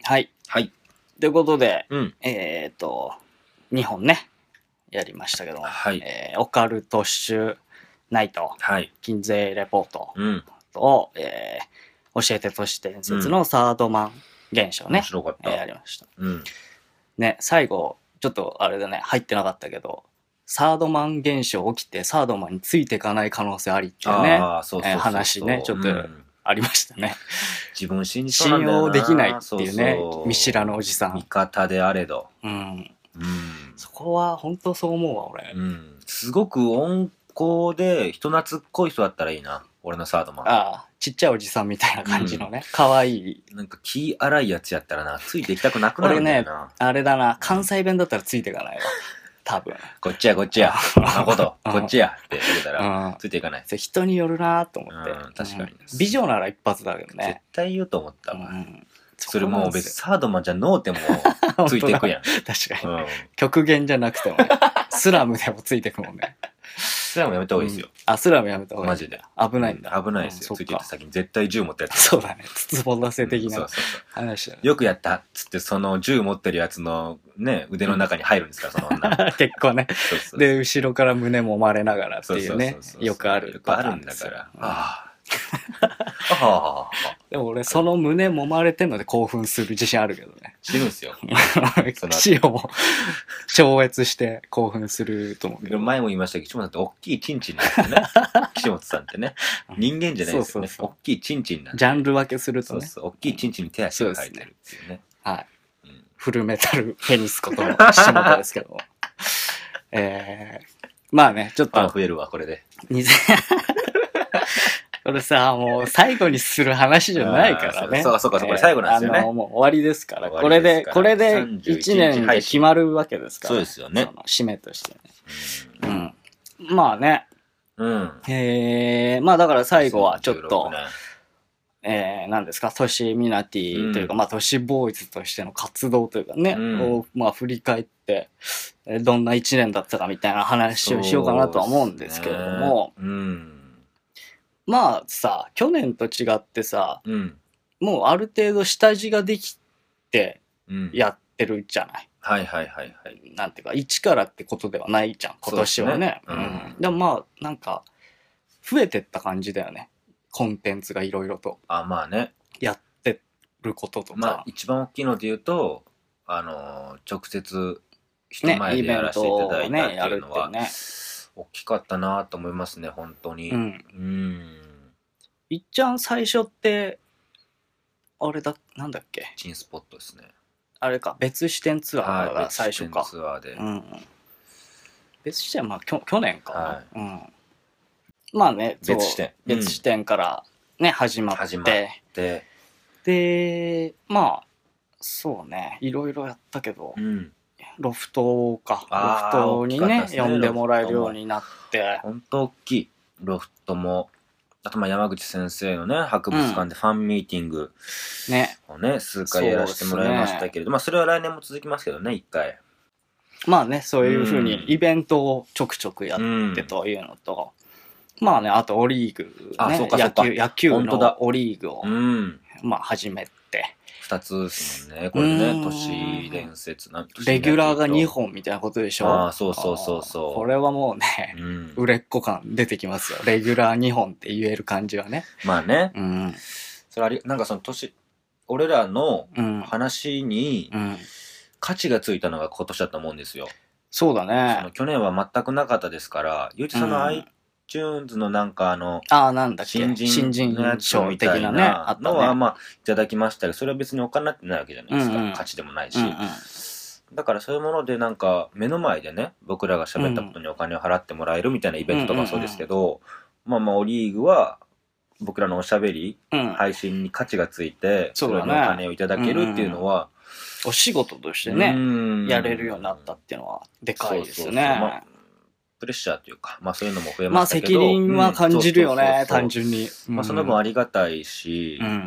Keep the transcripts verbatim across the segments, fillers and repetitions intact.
はい。 はい。 ということで、 うん。 えっ、ー、と、にほんね、やりましたけども、 はい。 えー、オカルトシュナイト、 はい。 金税レポートと、 うん、えー、教えて都市伝説のサードマン現象ね、 面白かった、 えー、やりました。 うん。 ね、最後、ちょっとあれだね、入ってなかったけど、サードマン現象起きてサードマンについていかない可能性ありっていうね、 あそうそうそうそう、えー、 話ね、ちょっと、うんありましたね。 自分信じそうなんだよな。 信用できないっていうね、 そうそう見知らぬおじさん。 味方であれど。 うん。 うん。 そこは本当そう思うわ、俺。 うん。すごく温厚で人懐っこい人だったらいいな。俺のサードマン。 ああ、ちっちゃいおじさんみたいな感じのね、可、う、愛、ん、いい。 なんか気荒いやつやったらな、ついていきたくなくなるんだよな。 俺ね、あれだな、関西弁だったらついていかないわ。多分。 こっちやこっちや。なこと、こっちやって言うたら、ついていかない。 人によるなと思って。 うん、確かに、うん。 美女なら一発だけどね。 絶対言うと思ったわ。うん、そ, それもう別にサードマンじゃのうてもついていくやん。 確かに、うん。極限じゃなくてもね、スラムでもついていくもんね。 スラムやめた方がいいですよ。 うん、あ、スラムやめた方がいい。マジで。 危ないんだ。 うん、危ないですよ。ついていった先に絶対銃持ったやつ。 そうだね。筒ぼらせ的な話だね。 よくやったっつってその銃持ってるやつのね、腕の中に入るんですから、その女。 結構ね。そうそうそうで、後ろから胸もまれながらっていうね。よくあるパターンですよ。あるんだから。ああ。でも俺その胸揉まれてんので興奮する自信あるけどね。 死ぬんすよ。 死をも超越して興奮すると思うけど。 前も言いましたけど、岸本さんって大きいチンチンなんですよね。岸本さんってね。人間じゃないですよね。大きいチンチンなんで。 ジャンル分けするとね。 そうそう。大きいチンチンに手足が入ってるっていうね。 はい。フルメタルペニスこと岸本ですけど。えー、まあね、ちょっと。 増えるわ、これで。 これさ、もう最後にする話じゃないからね。 そうかそうかそうか、最後なんですよね。 あの、もう終わりですから。これで、これでいちねんで決まるわけですから。 そうですよね。 締めとしてね。うん。まあね。 うん。 えー、まあだから最後はちょっと、えー、何ですか、都市ミナティというか、まあ都市ボーイズとしての活動というかね、を、まあ振り返って、どんないちねんだったかみたいな話をしようかなとは思うんですけれども、 うんまあさ、去年と違ってさ、 うん、 もうある程度下地ができてやってるじゃない。 うん、はいはいはいはい。 なんていうか、一からってことではないじゃん、今年はね。う, ねうん、でもまあ、なんか、増えてった感じだよね。コンテンツがいろいろと。 あ、まあね。 やってることとか。 まあ、一番大きいので言うと、あの、直接、人前でやらせていただいたっていうのは、ねね、大きかったなと思いますね、本当に。うん。うん。 いっちゃん最初って、あれだ、なんだっけ。 チンスポットですね。 あれか、別視点ツアーが最初か。 別視点ツアーで。うん。 別視点はまあきょ去年かな。はい、うん。まあね、 別視点。 別視点からね、始まって。 始まって。 で、まあ、そうね、いろいろやったけど、うん、ロフトか。ロフトにね、呼んでもらえるようになって。 ほんと大きい。ロフトも。あとまあ山口先生のね、博物館でファンミーティングをね、数回やらせてもらいましたけれど、まあそれは来年も続きますけどね、一回。 まあね、そういうふうにイベントをちょくちょくやってというのと、まあね、あとオリーグ、ね、 あ、そうかそうか。 野球、野球のオリーグを、まあ始めて。 二つですもんね。これね、都市伝説なんレギュラーがにほんみたいなことでしょ。 ああ、そうそうそうそう。 これはもうね、うん、売れっ子感出てきますよ。レギュラーにほんって言える感じはね。 まあね。うん。それあり、なんかその都市、俺らの話に価値がついたのが今年だと思うんですよ。 そうだね。 その去年は全くなかったですから、ゆうちその iTunes のなんかあの、 ああ、なんだっけ、 新人賞みたいなね、あったのはまあいただきましたけど、それは別にお金になってないわけじゃないですか。うんうん、価値でもないし、うんうん。だからそういうものでなんか目の前でね、僕らが喋ったことにお金を払ってもらえるみたいなイベントとかそうですけど、うんうんうん、まあまあオリーグは僕らのおしゃべり、うん、配信に価値がついて、それにお金をいただけるっていうのは、 お仕事としてね、やれるようになったっていうのはでかいですよね。そうそうそう、まあプレッシャーというか、まあそういうのも増えましたけど。 まあ責任は感じるよね、単純に。 まあその分ありがたいし、うんうん、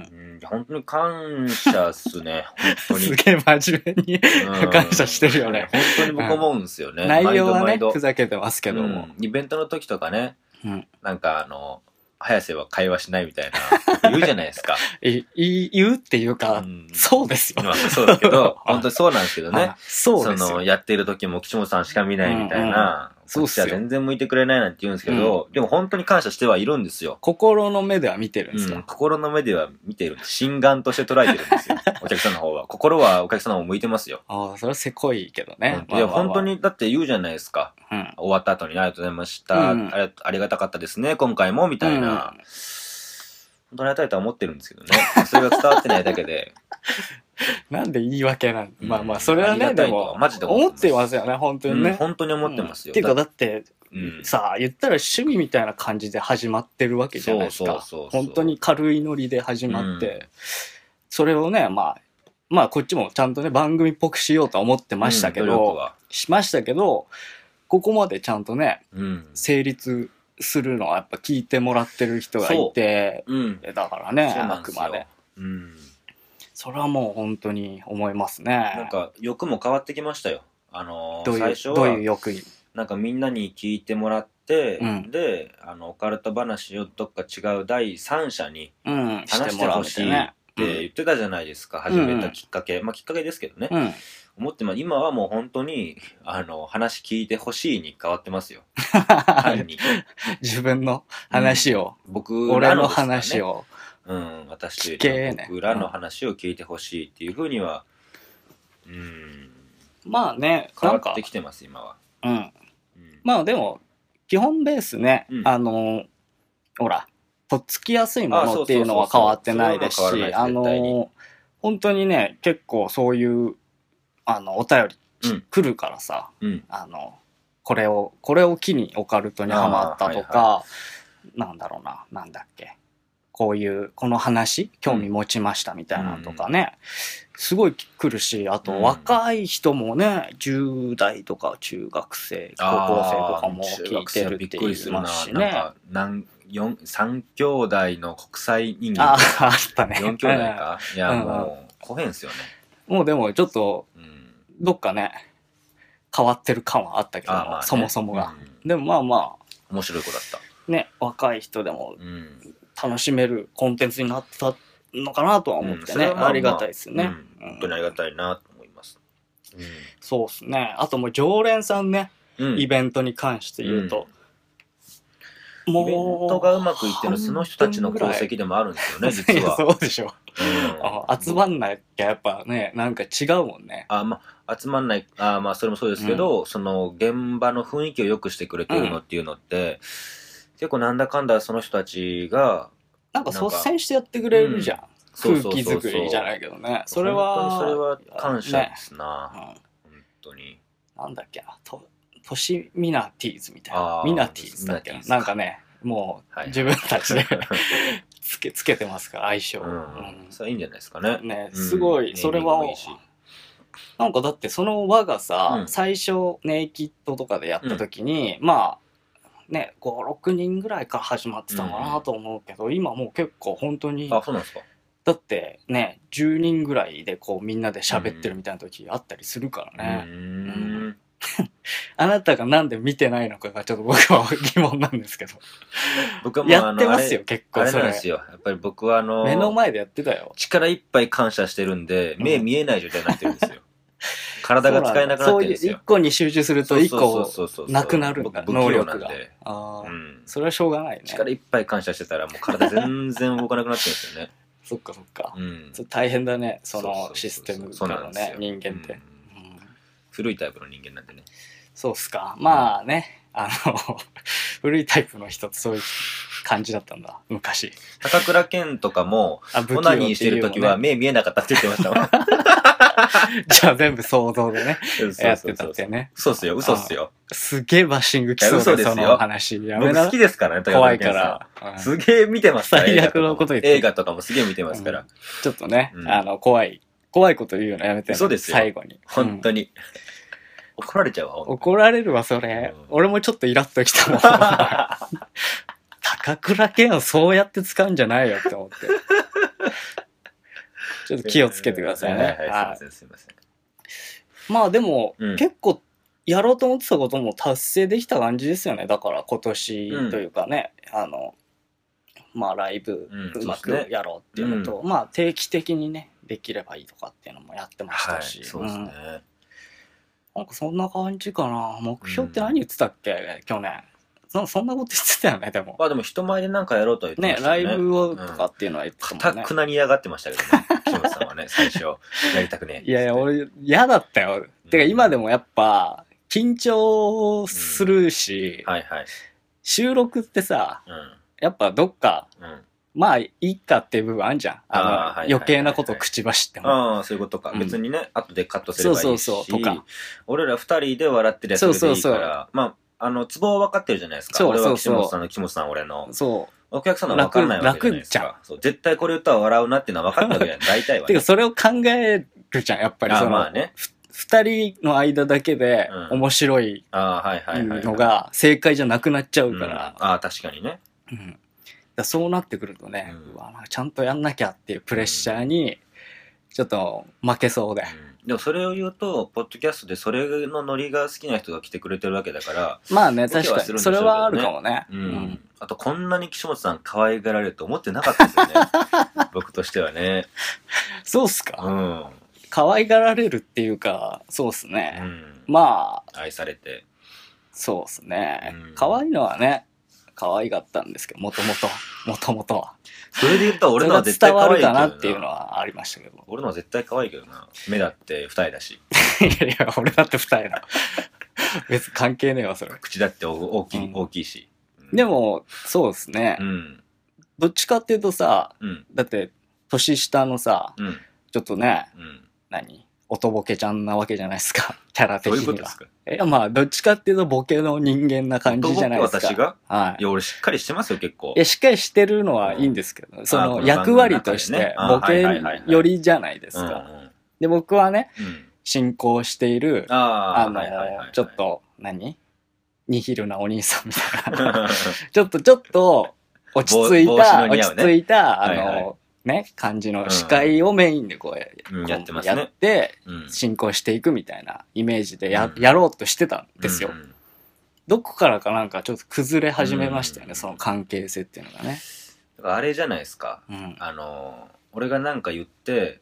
本当に感謝っすね、本当に。 すげえ真面目に感謝してるよね。 本当に僕思うんですよね。 内容はね、ふざけてますけども、 うん。イベントの時とかね、うん、なんかあの、 早瀬は会話しないみたいな、言うじゃないですか。 え、言うっていうか、うん、そうですよ。 まあ、そうですけど、本当にそうなんですけどね。 そうですよ。 その、やってる時も岸本さんしか見ないみたいな、うんうん、こっちは全然向いてくれないなんて言うんですけど、うん、でも本当に感謝してはいるんですよ。 心の目では見てるんですよ。うん、 心の目では見てる。心眼として捉えてるんですよ。お客さんの方は。心はお客さんの方向いてますよ。 ああ、それはせこいけどね。 いや、本当に、だって言うじゃないですか。うん、終わった後にありがとうございました、うん、あり。ありがたかったですね、今回も、みたいな。うん、本当にありがたいとは思ってるんですけどね。それが伝わってないだけで。 なんで言い訳なん、うん、まあまあ、それはね、でも、マジで思ってますよね、本当にね。うん、 本当に思ってますよ。 っていうか、だって、うん、さあ、言ったら趣味みたいな感じで始まってるわけじゃないですか。そうそうそうそう。本当に軽いノリで始まって、うん、それをね、まあ、まあ、こっちもちゃんとね、番組っぽくしようとは思ってましたけど、うん、しましたけど、ここまでちゃんとね、うん、成立するのはやっぱ聞いてもらってる人がいて、うん、だからね、あくまで。うん、それはもう本当に思いますね。 なんか欲も変わってきましたよ。あのー、 どういう最初はどういう欲に。 なんかみんなに聞いてもらって、うん、で、あのオカルト話をどっか違う第三者に話してほしいって言ってたじゃないですか、うん、始めたきっかけ、まあきっかけですけどね。うん、思ってま今はもう本当にあの話聞いてほしいに変わってますよ。単に自分の話を、 うん、僕俺の話を。 うん、私というか僕らの話を聞いてほしいっていうふうには、うん、 まあね、 変わってきてます今は。 うん。うん、まあでも基本ベースね、うん、あのほらとっつきやすいものっていうのは変わってないですし、あの本当にね結構そういうあのお便り、うん、来るからさ、うん、あのこれをこれを機にオカルトにハマったとか、はい、なんだろうな、なんだっけ。こういうこの話興味持ちましたみたいなのとかね、うん、すごい来るし、あと若い人もね、じゅう代とか中学生高校生とかも聞いてるって言いますしね。 なんかさん兄弟の国際人間とかあったね。 よん兄弟かいやもう小変っすよね。 もうでもちょっとどっかね変わってる感はあったけど、ね、そもそもが、うん、でもまあまあ面白い子だったね、若い人でも、うん楽しめるコンテンツになったのかなとは思ってね、うんまあまあ、ありがたいですね、 うん、本当にありがたいなと思います、 うん、そうですね。あともう常連さんね、うん、イベントに関して言うと、 うん、もうイベントがうまくいってるのその人たちの功績でもあるんですよね実は。 そうでしょ、うん、集まんないきゃやっぱねなんか違うもんね。 あまあ集まんないあまあそれもそうですけど、うん、その現場の雰囲気を良くしてくれてるのっていうのって、うん結構なんだかんだその人たちがなんか率先してやってくれるじゃん、うん、空気作りじゃないけどね。それは本当にそれは感謝ですな、ねうん、本当になんだっけなとトシミナティーズみたいなミナティーズだっけななんかねもう自分たちでつけつけてますから相性、うんうん、 それいいんじゃないですかね。 ねすごい、うん、それはなんかだってその輪がさ、うん、最初ネイキッドとかでやった時に、うん、まあね、ご、ろくにんぐらいから始まってたのかなと思うけど、うん、今もう結構本当にあそうなんですか。 だってねじゅうにんぐらいでこうみんなで喋ってるみたいな時あったりするからね、うんうん、あなたがなんで見てないのかがちょっと僕は疑問なんですけど僕はもうやってますよ結構それ。あれなんですよやっぱり僕はあの目の前でやってたよ。 力いっぱい感謝してるんで目見えない状態になってるんですよ、うん体が使えなくなってるんですよ。 そういう一個に集中すると一個なくなるんだ能力が。ああ、うん、それはしょうがないね。 力いっぱい感謝してたらもう体全然動かなくなってるんですよね。 そっかそっか。うん、大変だねそのシステムからのね人間って、うんうん。 古いタイプの人間なんでね。 そうっすか。まあね、あの古いタイプの人ってそういう感じだったんだ昔。 高倉健とかもオナニーしてる時は目見えなかったって言ってましたもん。 じゃあ全部想像でねやってたってね。 嘘っすよ嘘っすよ。 すげえバッシング来そうでその話やめな。 僕好きですからね怖いから、 うん、すげえ見てますから最悪のこと言って映画とかもすげえ見てますから、うん、 ちょっとね、うん、あの怖い怖いこと言うのやめてね。 そうですよ最後に本当に、うん、怒られちゃうわ。 怒られるわそれ、うん、俺もちょっとイラッときたもん高倉健をそうやって使うんじゃないよって思ってちょっと気をつけてくださいね。 はいはい、すいませんすいません。 まあでも、うん、結構やろうと思ってたことも達成できた感じですよね。だから今年というかね、うん、あのまあライブうまくやろうっていうのと、うん、まあ定期的にねできればいいとかっていうのもやってましたし、 はい、そうですね、うん、 なんかそんな感じかな。目標って何言ってたっけ、うん、去年そ, そんなこと言ってたよね。でもまあでも人前でなんかやろうとは言ってましたね。 ね、ライブをとかっていうのは言ってたもんね。 かたくなに嫌がってましたけどね、岸本さんはね、最初やりたくねえ。 いやいや俺嫌だったよ、うん、てか今でもやっぱ緊張するし、 うん、はいはい、 収録ってさ、うん、やっぱどっか、うん、まあいいかっていう部分あるじゃん。あの、あ余計なこと口走っても。 ああ、そういうことか。うん、別にね、後でカットすればいいし。そうそうそう。とか。俺ら二人で笑ってるやつでいいから、そうそうそう、まあ、あの、ツボは分かってるじゃないですか。そうそうそう、俺は岸本さんの岸本さん俺の。そう。お客さんの分かんないわけじゃないですか。楽じゃん。そう。絶対これ言ったら笑うなっていうのは分かったわけじゃない。大体は、ね。 てか、それを考えるじゃん、やっぱりその。あまあね。二人の間だけで面白いのが正解じゃなくなっちゃうから。うん、ああ、確かにね。うん。 だそうなってくるとね、うん、うわちゃんとやんなきゃっていうプレッシャーにちょっと負けそうで、 うん、でもそれを言うとポッドキャストでそれのノリが好きな人が来てくれてるわけだからまあね確かにそれはあるかもね、 うんうん、あとこんなに岸本さん可愛がられると思ってなかったですよね僕としてはね。 そうっすか、うん、可愛がられるっていうかそうっすね、うん、まあ愛されてそうっすね、うん、可愛いのはね可愛かったんですけど、もともと、もともとは。 それで言ったら俺のは絶対可愛いけどな。 伝わるかなっていうのはありましたけど。 俺のは絶対可愛いけどな。目だって二重だし。 いやいや、俺だって二重だ。別に関係ねえわ、それ。 口だって大きい、うん、大きいし。 うん、でも、そうですね。うん、どっちかっていうとさ、うん、だって、年下のさ、うん、ちょっとね、うん、何おとぼけちゃんなわけじゃないですか。キャラ的には。どういうことですか？いや、まあ、どっちかっていうとボケの人間な感じじゃないですか。 私が？はい。いや、俺しっかりしてますよ、結構。 いや、しっかりしてるのはいいんですけど、うん、その役割としてボケよりじゃないですか。で、僕はね、うん、進行している、あ, あの、はいはいはいはい、ちょっと何、ニヒルなお兄さんみたいな。ちょっと、ちょっと、落ち着いた、ね、落ち着いた、あの、はいはいね、感じの司会をメインでこう、うん、やってますね。やって、進行していくみたいなイメージで や,、うん、やろうとしてたんですよ、うんうん。どこからかなんかちょっと崩れ始めましたよね、うん、その関係性っていうのがね。 だからあれじゃないですか。うん、あの、俺がなんか言って、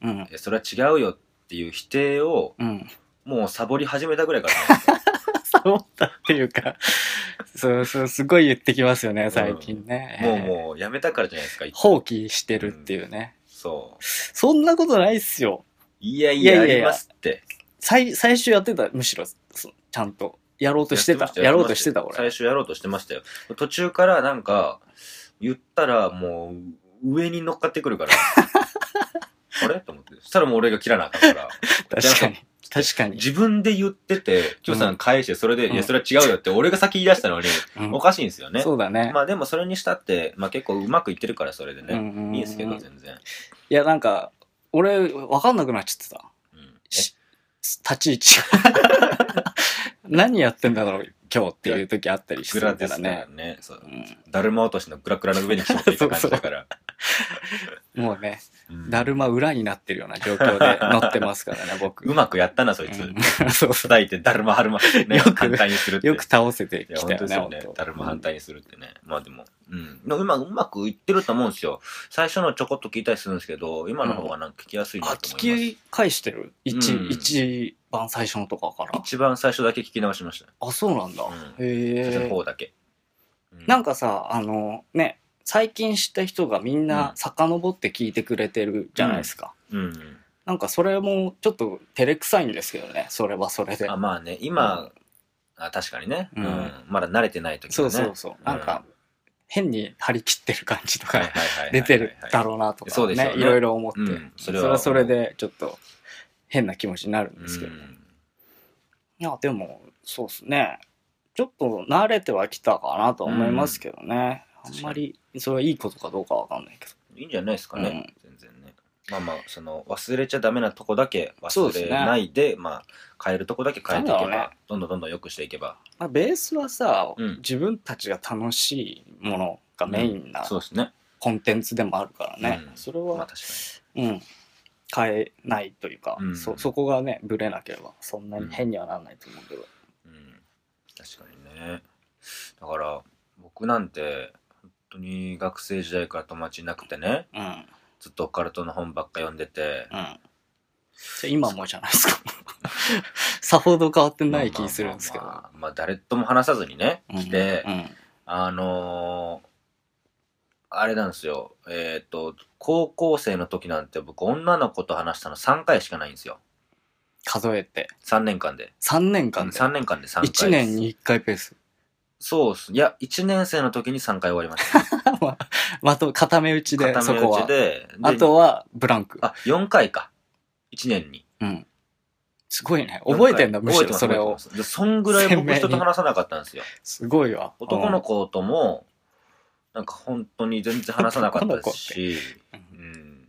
うん、それは違うよっていう否定を、うん、もうサボり始めたぐらいからじゃないですか。 サボったっていうか、そうそう、すごい言ってきますよね、最近ね。 うん、もうもうやめたからじゃないですか。 放棄してるっていうね、うん。そう。そんなことないっすよ。 いやいや、やりますって。 最、最初やってた、むしろ、ちゃんと。やろうとしてた。や, やろうとしてた、俺。 最初やろうとしてましたよ。途中からなんか、言ったらもう、上に乗っかってくるから。あれと思って。そしたらもう俺が切らなあかんから。 確かに。確かに。 自分で言ってて、キョさん返して、それで、うん、いや、それは違うよって俺が先言い出したのに、うん、おかしいんですよね。 そうだね。 まあでもそれにしたって、まあ結構うまくいってるから、それでね。うんうんうん、いいですけど、全然。 いや、なんか、俺、わかんなくなっちゃってた。うん、立ち位置。何やってんだろう、今日っていう時あったりしてるからね。ね。そう。うん、だるま落としのグラグラの上に来ていた感じだから。 もうね、うん、だるま裏になってるような状況で乗ってますからね、僕。 うまくやったな、そいつ。うん、そうそう。叩いてだるまはるまってね、よく反対にするって。 よく倒せてきたよね、 本当ですよね。だるま反対にするってね。うん、まあでも、うん。うまうまくいってると思うんですよ。最初のちょこっと聞いたりするんですけど、今の方がなんか聞きやすいなと思います。 うん、あ、聞き返してる一、うん、一番最初のとかから。 一番最初だけ聞き直しました。 あ、そうなんだ。うん、 へえ。最初の方だけ。 うん、なんかさ、あの、ね、最近知った人がみんな遡って聞いてくれてるじゃないですか。うんうん、なんかそれもちょっと照れくさいんですけどね、それはそれで。 あ、まあね、今、うん、あ確かにね、うんうん、まだ慣れてない時はね。 そうそうそう。なんか、変に張り切ってる感じとか出てるだろうなとかね、ねいろいろ思って、うん、それはそれでちょっと変な気持ちになるんですけど、ね、うん、いやでもそうっすね、ちょっと慣れてはきたかなと思いますけどね、うん、あんまりそれはいいことかどうかわかんないけどいいんじゃないですかね、うん、全然ね。まあまあその忘れちゃダメなとこだけ忘れないで、で、ね、まあ変えるとこだけ変えていけば、ね、どんどんどんどん良くしていけば、 まあ、ベースはさ、うん、自分たちが楽しいものがメインな、うん、そうですね、コンテンツでもあるからね、うん、それは、まあ、確かに、うん、変えないというか、うん、そ, そこがねブレなければそんなに変にはならないと思うけど、 うんうん、確かにね。だから僕なんて本当に学生時代から友達いなくてね、 うん。 ずっとオカルトの本ばっか読んでて、 うん。じゃあ今もじゃないですか。さほど変わってない気するんですけど。 まあ、まあまあ、まあ誰とも話さずにね、来て、 うんうん、 あのー、あれなんですよ。えっ、ー、と、高校生の時なんて僕女の子と話したのさんかいしかないんですよ。 数えて。 さんねんかんで。 さんねんかんで。 さんねんかんでさんかいです。 いちねんにいっかいペース。 そうっす。いや、いちねん生の時にさんかい終わりました。 まあ、まと、固め打ちで、 固め打ちで、 そこは。あとは、ブランク。 あ、よんかいか。いちねんに。 うん。すごいね。覚えてんだ、むしろそれを。 で、そんぐらい僕人と話さなかったんですよ。 すごいわ。 男の子とも、なんか本当に全然話さなかったですし、うん、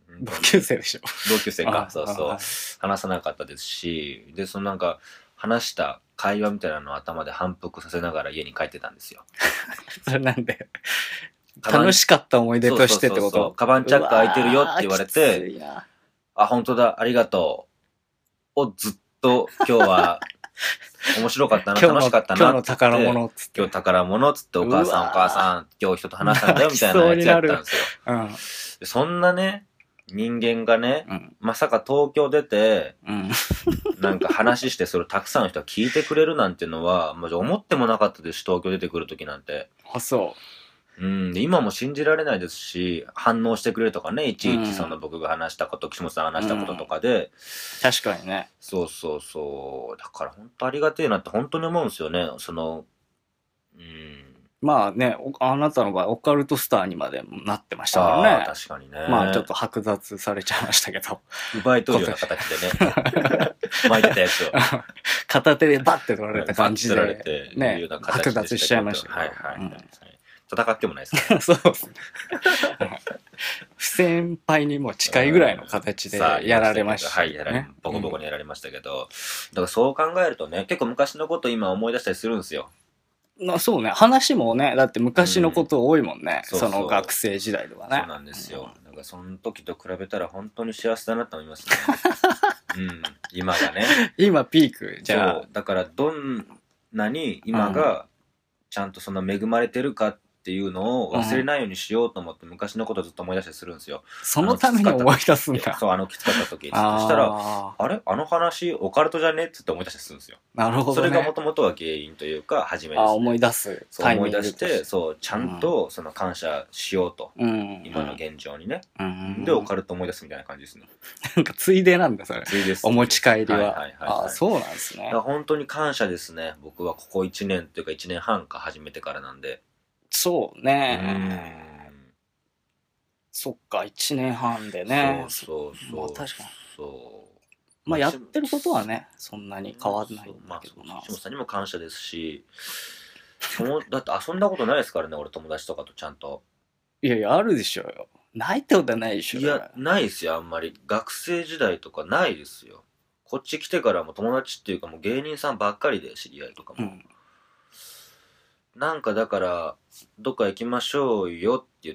同級生でしょ。 同級生か、そうそう。話さなかったですし、で、そのなんか、話した会話みたいなのを頭で反復させながら家に帰ってたんですよ。 それなんで楽しかった思い出としてってこと？そうそうそう、 カバンチャック開いてるよって言われて、あ、本当だ、ありがとう。をずっと今日は面白かったな、楽しかったな。 今日の宝物っつって。 今日宝物っつってお母さんお母さん、今日人と話したんだよみたいなやつやったんですよ。うん、そんなね、人間がね、うん、まさか東京出て、うん、なんか話してそれをたくさんの人が聞いてくれるなんていうのは、まじ思ってもなかったですし、東京出てくるときなんて。 あ、そう。 うん、今も信じられないですし、反応してくれるとかね、いちいちその僕が話したこと、岸本さんが話したこととかで、うん、 確かにね。 そうそうそう。だから本当ありがてえなって本当に思うんですよね。その、 うん。まあね、あなたの場合、オカルトスターにまでなってましたからね。 ああ、確かにね。 まあちょっと剥奪されちゃいましたけど。 奪い取るような形でね。巻いてたやつを。 片手でバッて取られた感じで。 取られて、ね、 剥奪しちゃいましたけど。 はいはい、うん、戦ってもないですね。そうですね。不先輩にも近いぐらいの形でやられました、 ね。はい、やられ、ボコボコにやられましたけど、うん、だからそう考えるとね、結構昔のこと今思い出したりするんですよ。 まあ、そうね、話もね、だって昔のこと多いもんね、うん、そ, その学生時代とかね。 そうなんですよ。うん、だからその時と比べたら本当に幸せだなと思いますね。うん、今がね。 今ピークじゃあ。 そう、だからどんなに今がちゃんとその恵まれてるかっていうのを忘れないようにしようと思って昔のことをずっと思い出したりするんですよ。 そのために思い出すんだ。 そう、あのきつかった時。そしたら、あれあの話オカルトじゃねって思い出したりするんですよ。 なるほど、ね。 それがもともとは原因というか、初めです、ね。 あ、思い出す。 そう思い出して、そう、ちゃんとその感謝しようと。うん、今の現状にね、うん。で、オカルト思い出すみたいな感じですね。 なんかついでなんだ、それ。 ついでです、 ね。お持ち帰りは。はいはいはい、 はい。 あ、そうなんですね。 だから本当に感謝ですね。僕はここいちねんというかいちねんはんか始めてからなんで。 そうね。そっか、いちねんはんでね。 そうそうそう。 まあ確かに。 そう。 まあやってることはね、そんなに変わらないんだけどな。 まあ、岸本さんにも感謝ですし、だって遊んだことないですからね、俺友達とかとちゃんと。 いやいや、あるでしょうよ。ないってことはないでしょ。 いや、ないですよ、あんまり。学生時代とかないですよ。こっち来てからも友達っていうかもう芸人さんばっかりで知り合いとかも。うん、なんかだから、どっか行きましょうよって言って、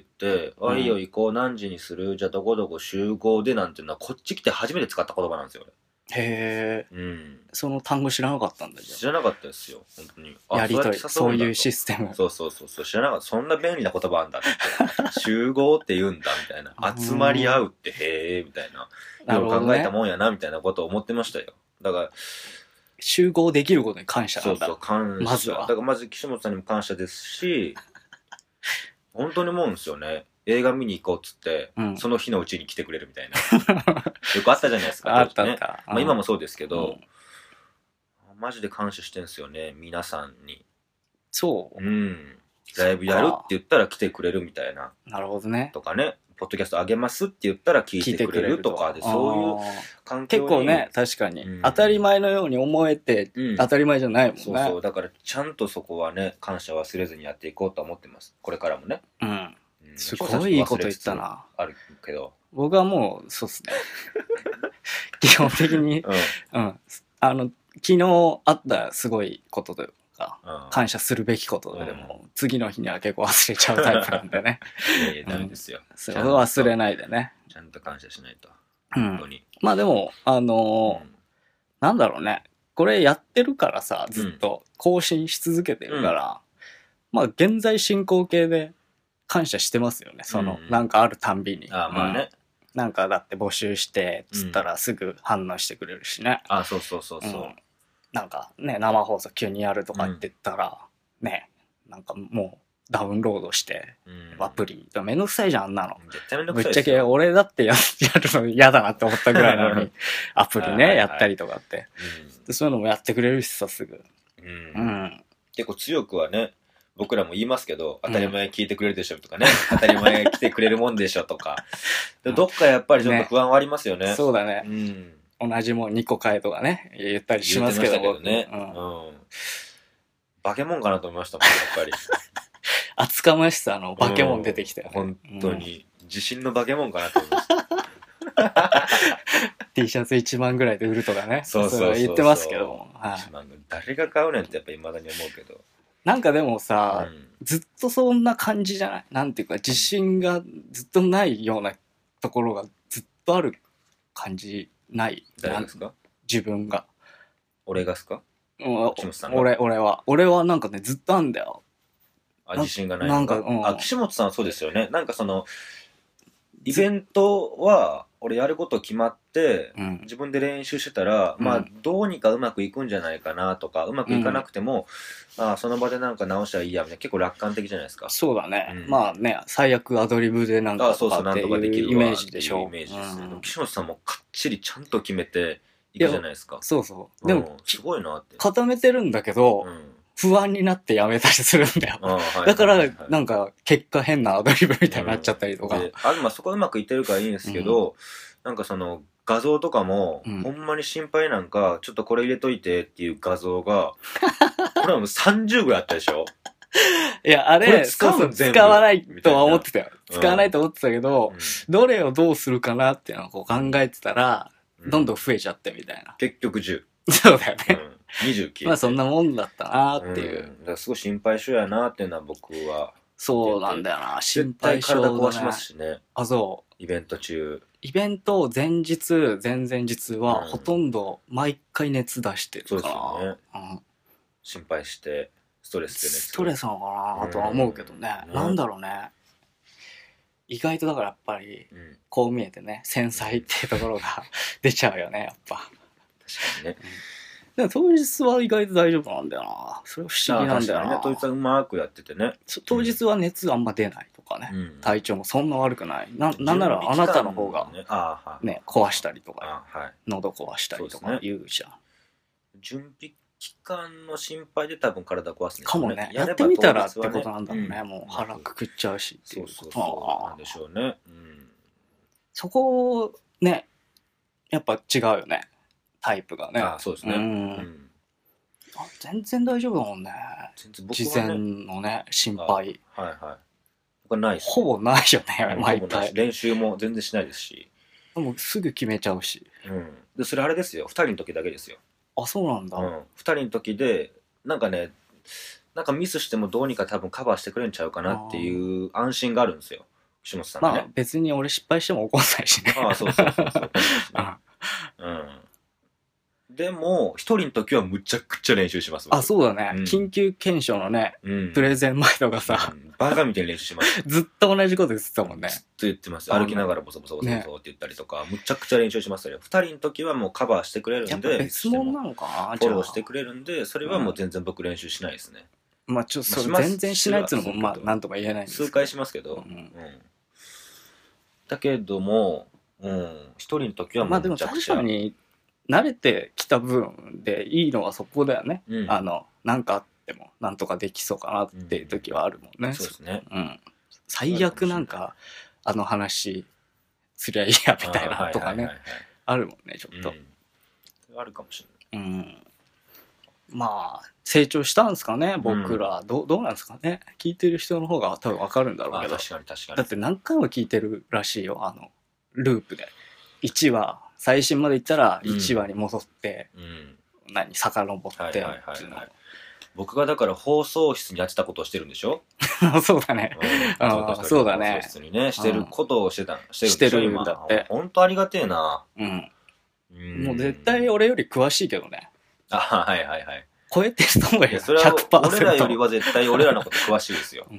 うん、あ、いいよ行こう、何時にする、じゃあどこどこ集合でなんていうのは、こっち来て初めて使った言葉なんですよ、俺。 へえ。うん。その単語知らなかったんだじゃ知らなかったですよ、本当に。 やりとり、そういうシステム。 そうそうそう、知らなかった。そんな便利な言葉あんだって。集合って言うんだ、みたいな。集まり合うって、へえ、みたいな。よく考えたもんやな、みたいなことを思ってましたよ。だから、 集合できることに感謝なんだ。 そうそう、感謝。まずは。だからまず岸本さんにも感謝ですし、本当に思うんですよね。映画見に行こうっつって、うん、その日のうちに来てくれるみたいな。よくあったじゃないですか。 あったあった。 まあ今もそうですけど、うん、マジで感謝してんすよね、皆さんに。 そう。 うん。ライブやるって言ったら来てくれるみたいな。 なるほどね。 とかね。ポッドキャストあげますって言ったら聞いてくれるとかで、そういう環境に。 結構ね、確かに、うん。当たり前のように思えて、うん、当たり前じゃないもんね。 そうそう。だからちゃんとそこはね、感謝忘れずにやっていこうと思ってます。これからもね。 うん。うん、すごいいいこと言ったな。 あるけど。 僕はもう、そうっすね。基本的に、うん、うん。あの、昨日あったすごいことというか、うん、感謝するべきことでも、うん、次の日には結構忘れちゃうタイプなんでね。 いやいや、ダメですよ。 それを忘れないでね。 ちゃんと感謝しないと。 本当に。うん、まあでも、あのーうん、なんだろうね。これやってるからさ、ずっと更新し続けてるから、うん、まあ現在進行形で感謝してますよね。その、 うんなんかあるたんびに。 あまあね、 うん、なんかだって募集してつったらすぐ反応してくれるしね。 あそうそうそうそう、うん、 なんかね生放送急にやるとかって言ったら、うん、ねなんかもうダウンロードして、うん、アプリめんどくさいじゃんあんなの。ぶっちゃけ俺だって や, やるの嫌だなって思ったぐらいなのにアプリねはいはい、はい、やったりとかって、うん、でそういうのもやってくれるしさすぐ、うんうん、結構強くはね僕らも言いますけど、当たり前聞いてくれるでしょとかね、うん、当たり前来てくれるもんでしょとかどっかやっぱりちょっと不安はありますよね。 ねそうだね、うん、同じもんにこ買えとかね言ったりしますけど、 言ってましたけどね、うんうん、化け物かなと思いましたもんやっぱり厚かましさの化け物出てきたよね、 うん、本当に、うん、自信の化け物かなと思いました T シャツいちまんぐらいで売るとかねそうそうそうそう言ってますけども、はい、 いちまん誰が買うねんってやっぱ未だに思うけどなんかでもさ、うん、ずっとそんな感じじゃないなんていうか自信がずっとないようなところがずっとある感じない誰ですか自分が俺がすか、 うん、俺, 俺は俺はなんかねずっとあんだよあ自信がないのかなんか、うん、あ岸本さんはそうですよねなんかそのイベントは俺やること決まって、うん、自分で練習してたら、うん、まあどうにかうまくいくんじゃないかなとかうまくいかなくても、うん、あその場でなんか直したらいいやみたいな結構楽観的じゃないですか。 そうだね、うん、まあね最悪アドリブでなんかとかっていうイメージでしょ。 イメージです、うん、岸本さんもかっちりちゃんと決めていくじゃないですか。 そうそうでも、うん、 すごいなって固めてるんだけど、うん不安になってやめたりするんだよ。だから、なんか、結果変なアドリブみたいになっちゃったりとか。うん、 あまあ、そこうまくいってるからいいんですけど、うん、なんかその、画像とかも、うん、ほんまに心配なんか、ちょっとこれ入れといてっていう画像が、これはもうさんじゅうぐらいあったでしょいや、あれ、れ使, う使わないとは思ってたよ。使わないと思ってたけど、うん、どれをどうするかなっていうのをこう考えてたら、うん、どんどん増えちゃってみたいな。 結局じゅう。 そうだよね。 うんにじゅうきゅうまあそんなもんだったなっていう、 うん、だからすごい心配性やなっていうのは僕はそうなんだよな心配性だ、ね、 絶対体壊しますしね。 あそうイベント中イベント前日前々日はほとんど毎回熱出してるから、うん、そうですよね、うん、 心配してストレスで熱ストレスなのかなとは思うけどね、うん、なんだろうね意外とだからやっぱりこう見えてね繊細っていうところが出ちゃうよねやっぱ確かにね、 うんでも当日は意外と大丈夫なんだよな。それは不思議なんだよな。 ね、当日はうまくやっててね。 当日は熱あんま出ないとかね。うん、体調もそんな悪くない。な、なんならあなたの方がね、あね壊したりとか、はい、喉壊したりとか言うじゃん。 準備期間の心配で多分体壊すんですよね。 かもね。やってみたらってことなんだろうね。うん、もう腹くくっちゃうしっていう。 そうそうそうなんでしょうね。うん、 そこね、やっぱ違うよね。タイプがね。 ああそうですね、うんうん、 あ全然大丈夫だもんね。全然僕はね事前のね心配はいはい僕はないです、ね、 ほぼないよね毎回練習も全然しないですしもうすぐ決めちゃうし、 うん、でそれあれですよふたりの時だけですよ。 あそうなんだ、うん、 ふたりの時でなんかねなんかミスしてもどうにか多分カバーしてくれんちゃうかなっていう安心があるんですよ岸本さんがね。 まあ別に俺失敗しても怒んないしね。 ああそうそうそうそううんでも一人の時はむちゃくちゃ練習します。 あそうだね、うん、緊急検証のね、うん、プレゼン前とかさ、うん、 バカみたいに練習しますずっと同じこと言ってたもんね。 ずっと言ってます。歩きながらボソボソボソボソって言ったりとか、ね、むちゃくちゃ練習しますよ。二人の時はもうカバーしてくれるんでやっぱ別物なのかな。 フォローしてくれるんでそれはもう全然僕練習しないですね、 うん、まあちょっとそれ全然しないっつうのもまあなんとか言えないんですけど数回しますけど、うんうん、だけども一、うん、人の時はもうむちゃくちゃ、 まあでも確かに慣れてきた分でいいのはそこだよね、うん、あのなんかあってもなんとかできそうかなっていう時はあるもんね、 うん、そうですね、 うん、最悪なんかあの話すりゃいいやみたいなとかねあるもんねちょっと、 うん、あるかもしれない、うん、 まあ成長したんですかね僕ら、うん、ど, どうなんですかね聞いてる人の方が多分分かるんだろうけど、 確かに確かにだって何回も聞いてるらしいよあのループでいちわ最新までいったらいちわに戻って、うん、何遡ってっていうの、 僕がだから放送室にやってたことをしてるんでしょそうだね、うん、あそうだね放送室にねしてることをしてた、うん、 してるんだって本当ありがてえな、 うん、うんもう絶対俺より詳しいけどね。 あはいはいはい超えてると思うよ。ひゃくパーセント。 それは俺らよりは絶対俺らのこと詳しいですよ、うん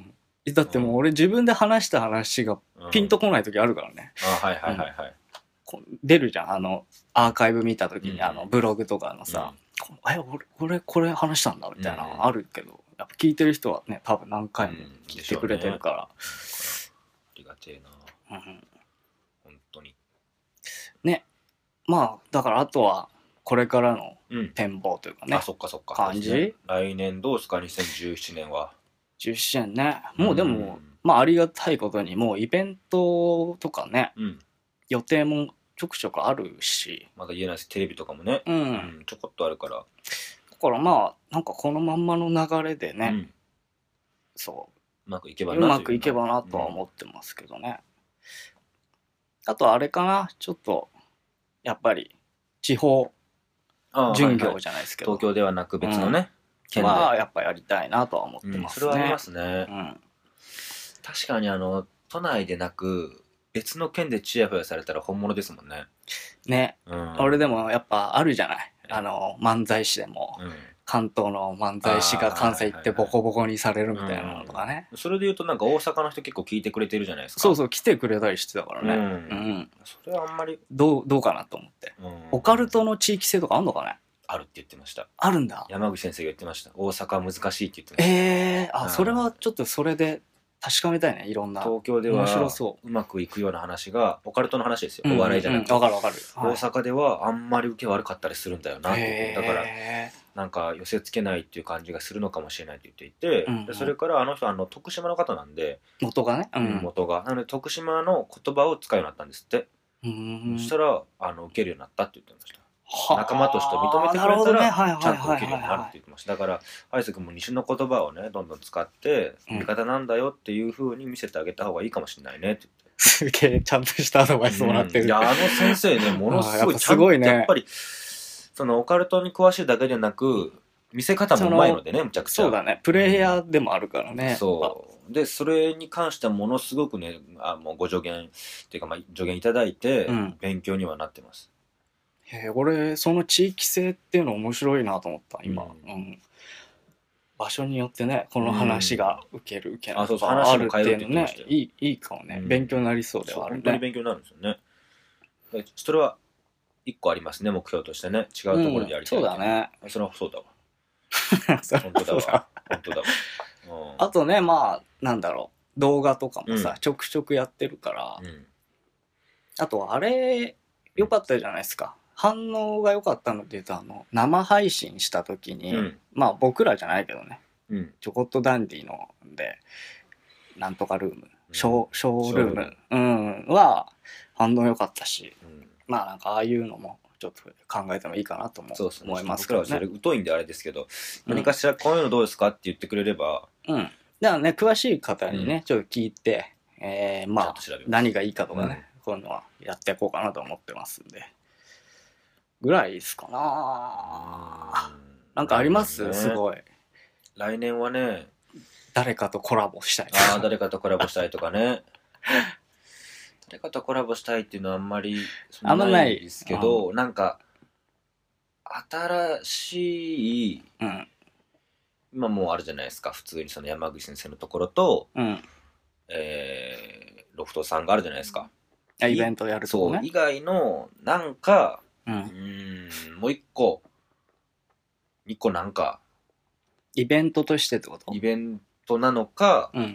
だってもう俺自分で話した話がピンとこない時あるからね。 うん、あはいはいはいはい。 こ出るじゃん、あの、アーカイブ見た時に、うん、あの、ブログとかのさ、うん、え、俺、俺これ話したんだみたいなのあるけど、うん、やっぱ聞いてる人はね、多分何回も聞いてくれてるから。うん、ね、 ありがてえな、うん、本当に。 ね。まあ、だからあとは、これからの展望というかね。 うん、あ、そっかそっか。 感じ、 ね、来年どうですか、にせんじゅうななねんは。 じゅうななねんね。もうでも、うん、まあありがたいことに、もうイベントとかね、うん、予定もちょくちょくあるし。 まだ言えないです、テレビとかもね。うん。うん、ちょこっとあるから。 だからまあ、なんかこのまんまの流れでね、うん、そう。 うまくいけばな。 うまくいけばなとは思ってますけどね。うん、あとあれかな、ちょっと、やっぱり、地方巡業じゃないですけど。 はいはい、東京ではなく別のね、うん、 県で。まあ、やっぱやりたいなとは思ってますね。 うん、それはありますね。うん、確かにあの、都内でなく、別の県でチヤホヤされたら本物ですもんね。 ね。うん、俺でもやっぱあるじゃない。あの、漫才師でも、うん、関東の漫才師が関西行ってボコボコにされるみたいなのとかね。 それで言うとなんか大阪の人結構聞いてくれてるじゃないですか。 そうそう、来てくれたりしてたからね。うん。うん、 それはあんまり。 どう、どうかなと思って。うん、オカルトの地域性とかあんのかね。 あるって言ってました。 あるんだ。 山口先生が言ってました。大阪は難しいって言ってました。 ええー、あ、それはちょっとそれで確かめたいね、いろんな。 東京では面白そううまくいくような話が、オカルトの話ですよ、うんうんうん、お笑いじゃなくて。 わかるわかる、 はい、大阪ではあんまり受け悪かったりするんだよなって。だからなんか寄せつけないっていう感じがするのかもしれないって言っていて、うんうん、でそれからあの人あの徳島の方なんで、 元がね、 うん、元がなので徳島の言葉を使うようになったんですって。うん、そしたらあの受けるようになったって言ってました。仲間として認めてくれたらちゃんと受けるようになるって言ってました。だからハイセ君も西の言葉をねどんどん使って味方なんだよっていう風に見せてあげた方がいいかもしれないねって言って。 すげえちゃんとしたアドバイスもらってる、 うん、いやあの先生ねものすごいちゃんとやっぱりそのオカルトに詳しいだけじゃなく見せ方もうまいのでねむちゃくちゃ。 そうだね、プレイヤーでもあるからね、うん、 そうでそれに関してはものすごくねあもうご助言っていうかまあ助言いただいて勉強にはなってます。 へえ、俺その地域性っていうの面白いなと思った今、うんうん、場所によってねこの話が受ける、うん、受けないとかあるっていうのね、いい、いいかもね、うん、勉強になりそうではあるね。 本当に勉強になるんですよね。それは一個ありますね、目標としてね。違うところでやりたい、うん、そうだね。それはそうだわ本当だわ本当だわ、 うん、あとねまあなんだろう動画とかもさ、うん、ちょくちょくやってるから、うん、あとあれ良かったじゃないですか。反応が良かったので言うとあの生配信した時に、うん、まあ僕らじゃないけどね、うん、ちょこっとダンディのでなんとかルーム、うん、ショー、ショールーム、うん、は反応良かったし、うん、まあなんかああいうのもちょっと考えてもいいかなとも思いますけどね。僕らはそれ疎いんであれですけど、うん、何かしらこういうのどうですかって言ってくれれば、うん、だからね詳しい方にね、うん、ちょっと聞いて、えー、まあ何がいいかとかね、うん、こういうのはやっていこうかなと思ってますんで。ぐらいですかな。なんかあります、ね、すごい。 来年はね、 誰かとコラボしたいとか。ああ、誰かとコラボしたいとかね。誰かとコラボしたいっていうのはあんまりあんまないですけど、なんか新しい、うん、今もうあるじゃないですか。普通にその山口先生のところと、うん、えー、ロフトさんがあるじゃないですか。 イベントやるとこね。 そう以外のなんか。うん、うーんもう一個一個なんかイベントとしてってこと？ イベントなのか、うん、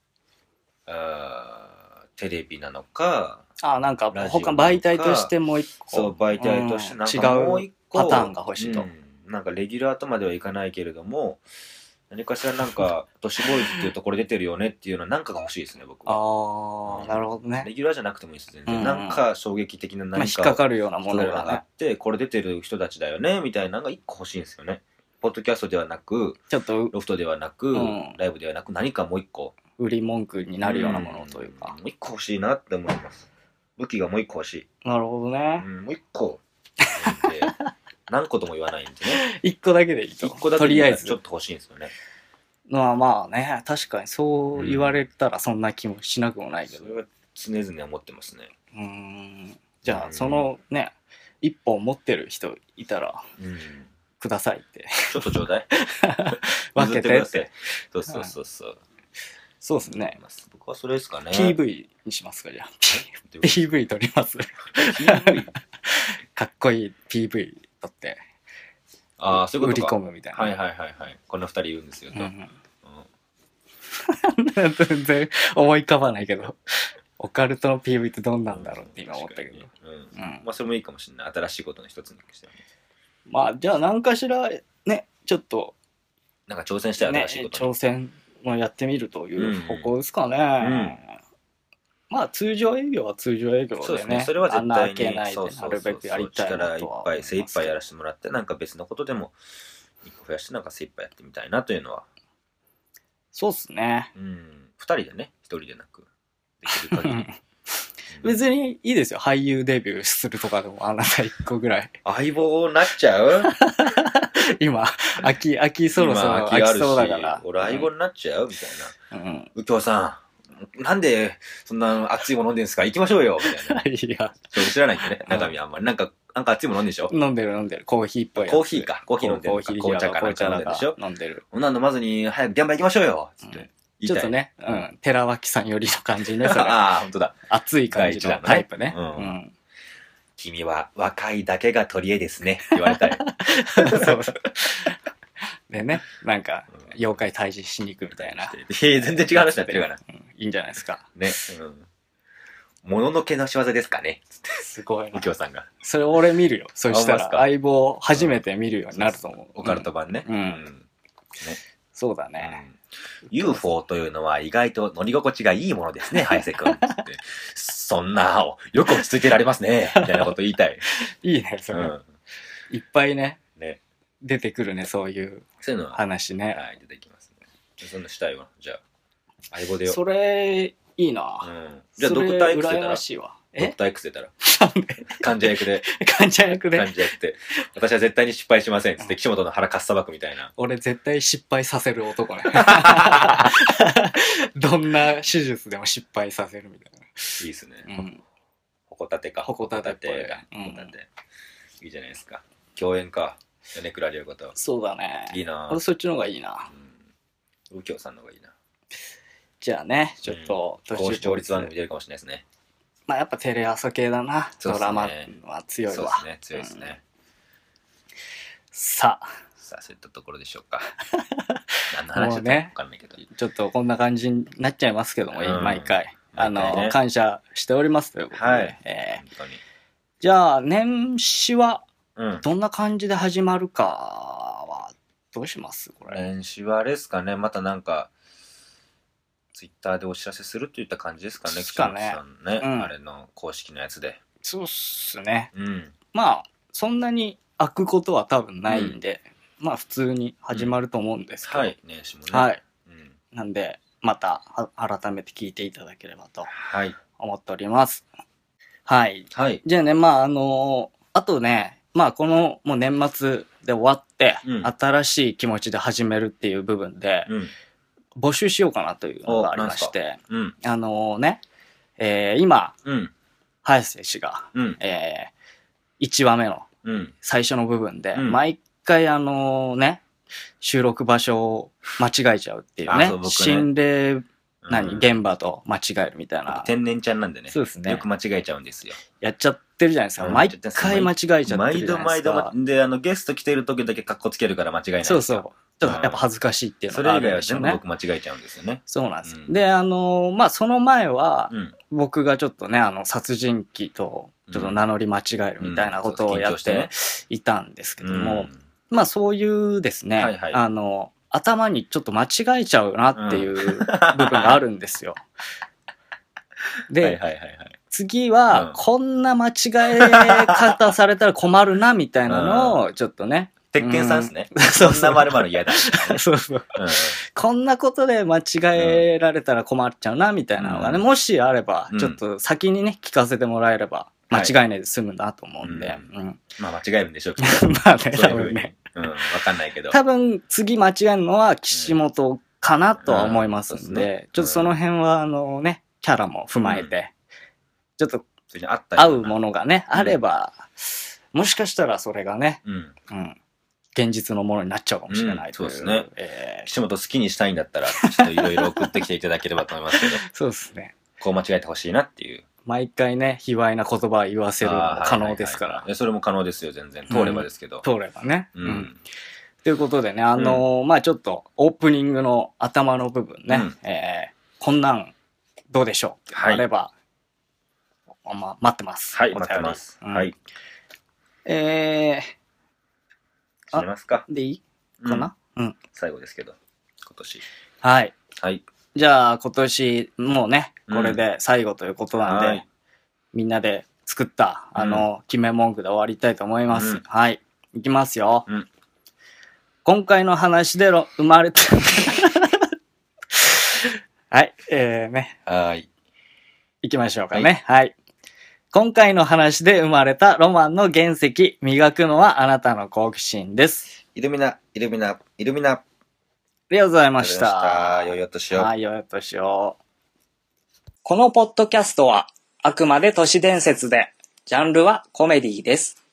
あテレビなのか、 あなんか他媒体としてもう一個そう媒体としてなんかもう一個違うパターンが欲しいと、 うん、なんかレギュラーとまではいかないけれども何かしらなんか都市ボーイズっていうところ出てるよねっていうのはなんかが欲しいですね僕は。 ああ、うん、なるほどね。 レギュラーじゃなくてもいいです全然、うんうん、なんか衝撃的な何か、まあ、 引っかかるようなものがあってこれ出てる人たちだよねみたいなのが一個欲しいんですよね。ポッドキャストではなくちょっとロフトではなく、うん、ライブではなく何かもう一個売り文句になるようなものというか、 うん、もう一個欲しいなって思います。武器がもう一個欲しい。 なるほどね、 うん、もう一個何個とも言わないんでね一個だけでいいと。 一個だけでとりあえずちょっと欲しいんですよね。 まあまあね確かにそう言われたらそんな気もしなくもないけど、 うん、それは常々思ってますね。 うーんじゃあそのね一本持ってる人いたら、うん、くださいってちょっとちょうだい分けてってそうそうそうそう、うん、 そうですね。 僕はそれですかね。 ピーブイ にしますか、じゃあ。ピーブイ 撮ります。 ピーブイかっこいい ピーブイ 撮って。 ああ、そういうことか。 売り込むみたいな。 はいはいはいはい。この二人言うんですよと。うんうん全然思い浮かばないけど、オカルトの ピーブイ ってどんなんだろうって今思ったけど。 うんうん、まあそれもいいかもしれない。新しいことの一つにしてはね。 まあじゃあ何かしらね、ちょっとなんか挑戦したい新しいこと、 ね、挑戦もやってみるという方向ですかね。 うんうん、 まあ通常営業は通常営業でね。 そうですね。それは絶対にないでなるべくやりたいなとは力いっぱい精一杯やらせてもらって、なんか別のことでも一個増やしてなんか精一杯やってみたいなというのは。 そうっすね。 うん。二人でね、一人でなくできる限り。 別にいいですよ。俳優デビューするとかでもあなた一個ぐらい。 相棒なっちゃう今、秋、秋そろそろ秋そうだから。 俺相棒になっちゃうみたいな。うん。右京さん、なんでそんな熱いもの飲んでんですか行きましょうよみたいな。いや。知らないんでね、中身あんまり。なんか、なんか熱いもの飲んでしょ飲んでる飲んでる。コーヒーっぽいやつ。 コーヒーか。コーヒー飲んでる。 コーヒー紅茶かなんか飲んでるでしょ飲んでる。 こんなの飲まずに早く現場行きましょうよつって。 ちょっとね、うん、寺脇さんよりの感じね、それ。 ああ、ほんとだ。 熱い感じのタイプね。うん。 君は若いだけが取り柄ですね。言われたい。 そう。でね、なんか、妖怪退治しに行くみたいな。 いや、全然違う話になってるから。 いいんじゃないですか。 ね。もののけの仕業ですかね。 すごいな。 右京さんが。 それ俺見るよ。そしたら相棒初めて見るようになると思う。 オカルト版ね。 うん。そうだね。 ユーフォー というのは意外と乗り心地がいいものですね、早瀬くん。そんな、よく落ち着いてられますね。みたいなこと言いたい。 いいね、それ。いっぱいね、出てくるね、そういう話ね。 はい、出てきますね。そんなしたいわ、じゃあ。相棒でよ。 それ、いいな。 じゃあ、ドクター X 出たら。 羨ましいわ。 ドクター X 出たら。患者役で。 患者役で。 患者役で。私は絶対に失敗しません。つって、岸本の腹かっさばくみたいな。 俺絶対失敗させる男ね。どんな手術でも失敗させるみたいな。 いいっすね。うん。ほこたてか。 ほこたて。ほこたて。いいじゃないですか。共演か。米倉涼子と。 そうだね。 いいな。 俺そっちの方がいいな。 右京さんの方がいいな。 じゃあね、ちょっと、 高視聴率番組出るかもしれないですね。 まあやっぱテレ朝系だな。ドラマは強いわ。 そうですね、強いですね。 さあ。 さあ、そういったところでしょうか。何の話だか分かんないけど。 ちょっとこんな感じになっちゃいますけども、毎回。あの、感謝しておりますということで。はい。じゃあ、年始は、どんな感じで始まるかは、どうしますこれ。 年始はあれですかね、またなんか、ツイッターでお知らせするといった感じですかね、 岸本さんね、あれの公式のやつで。 そうっすね。まあ、そんなに開くことは多分ないんで、まあ普通に始まると思うんですけど。はい、 年始もね。 はい。なんで、また改めて聞いていただければと思っております。はい。はい。じゃあね、まああの、あとね、まあこのもう年末で終わって、新しい気持ちで始めるっていう部分で、募集しようかなというのがありまして、うん、あのね、えー、今、うん、早瀬氏が、うん、えー、いちわめの最初の部分で、うん、毎回あのね、収録場所を間違えちゃうっていうね、ね心霊、何、うん、現場と間違えるみたいな。 天然ちゃんなんでね。 そうですね。 よく間違えちゃうんですよ。 やっちゃってるじゃないですか。毎回間違えちゃってるじゃないですか。 毎度毎度、で、あの、ゲスト来てる時だけカッコつけるから間違えないですか。 そうそう。ちょっとやっぱ恥ずかしいっていうのがあるんでしょうね。 それ以外は全部僕間違えちゃうんですよね。 そうなんです。うん、で、あのー、まあ、その前は、うん、僕がちょっとね、あの、殺人鬼と、ちょっと名乗り間違えるみたいなことをやっていたんですけども、まあ、そういうですね、はいはい、あの、頭にちょっと間違えちゃうなっていう部分があるんですよ。で、はいはいはいはい、次は、こんな間違え方されたら困るなみたいなのを、ちょっとね、 鉄拳さんですね。そんな丸々嫌だ。 そうそう。こんなことで間違えられたら困っちゃうな、みたいなのがね、もしあれば、ちょっと先にね、聞かせてもらえれば、間違いないで済むなと思うんで。 まあ間違えるんでしょうけど。 まあね、多分ね。 うん、わかんないけど。 多分、次間違えるのは岸本かなとは思いますんで、ちょっとその辺は、あのね、キャラも踏まえて、ちょっと、合うものがね、あれば、もしかしたらそれがね、うん。 現実のものになっちゃうかもしれないという。 うん、そうですね。 えー、 岸本好きにしたいんだったら、ちょっといろいろ送ってきていただければと思いますけど。 そうですね。 こう間違えてほしいなっていう。 毎回ね、卑猥な言葉を言わせるのも可能ですから。 はいはいはい、それも可能ですよ、全然。通ればですけど。 うん、通ればね。 うん。うん、 ということでね、あのーうん、まあちょっとオープニングの頭の部分ね、うん、えー、こんなんどうでしょうってあれば、はい、まあ、待ってます。 はい、待ってます。うん、はい。 えー、閉めますか。 でいいかな、うん、うん。 最後ですけど、今年。 はい。 はい。 じゃあ今年もうね、これで最後ということなんで、うん、みんなで作ったあの、うん、決め文句で終わりたいと思います。うん、はい。いきますよ。うん、今回の話で生まれたはい、えーね。 はい。 行きましょうかね。はい、はい。今回の話で生まれたロマンの原石、磨くのはあなたの好奇心です。 イルミナ、イルミナ、イルミナ。ありがとうございました。 よいよとしよう。 はい、よいよとしよう。このポッドキャストは、あくまで都市伝説で、ジャンルはコメディです。